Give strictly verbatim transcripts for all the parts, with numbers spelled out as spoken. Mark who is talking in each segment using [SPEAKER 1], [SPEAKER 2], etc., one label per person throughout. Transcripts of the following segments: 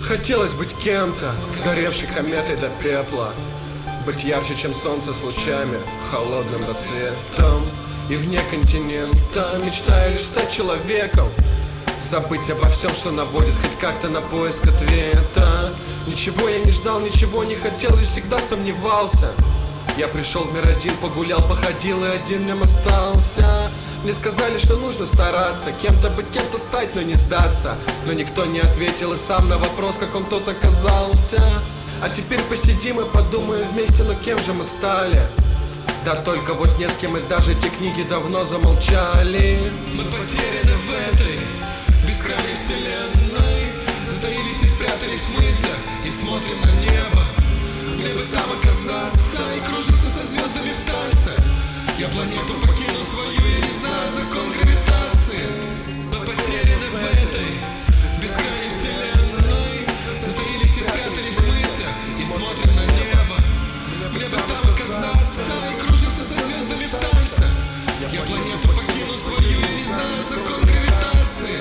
[SPEAKER 1] Хотелось быть кем-то, сгоревшей кометой до пепла, быть ярче, чем солнце с лучами, холодным рассветом. И вне континента мечтаю лишь стать человеком, забыть обо всем, что наводит хоть как-то на поиск ответа. Ничего я не ждал, ничего не хотел, лишь всегда сомневался. Я пришел в мир один, погулял, походил и один в нем остался. Мне сказали, что нужно стараться, кем-то быть, кем-то стать, но не сдаться. Но никто не ответил и сам на вопрос, как он тот оказался. А теперь посидим и подумаем вместе, но кем же мы стали? Да только вот не с кем, и даже те книги давно замолчали.
[SPEAKER 2] Мы потеряны в этой бескрайней вселенной, затаились и спрятались в мыслях, и смотрим на небо. Мне бы там оказаться и кружиться со звездами в танце. Я планету покину свою, я не знаю закон гравитации. Мы потеряны в этой бескрайней вселенной, затаились и спрятались в мыслях, и смотрим на небо. Мне бы там оказаться и кружиться со звездами в танце. Я планету покину свою, я не знаю закон гравитации.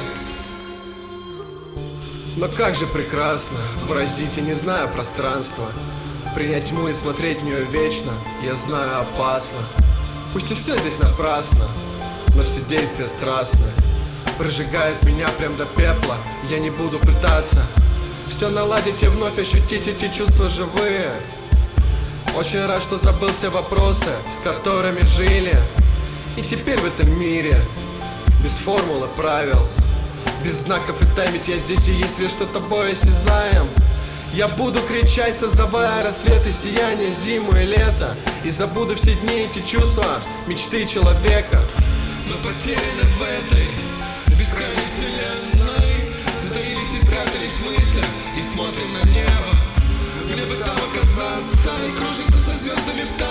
[SPEAKER 1] Но как же прекрасно поразить, я не знаю пространства, принять тьму и смотреть в нее вечно, я знаю, опасно. Пусть и все здесь напрасно, но все действия страстны, прожигают меня прям до пепла. Я не буду пытаться все наладить и вновь ощутить эти чувства живые. Очень рад, что забыл все вопросы, с которыми жили. И теперь в этом мире без формул и правил, без знаков и тайн, ведь я здесь и есть, лишь что тобой осязаем. Я буду кричать, создавая рассветы, сияние, зиму и лето, и забуду все дни эти чувства, мечты человека.
[SPEAKER 2] Мы потеряны в этой бескрайней вселенной, затаились и спрятались в мыслях, и смотрим на небо. Мне бы там оказаться и кружиться со звездами в танце.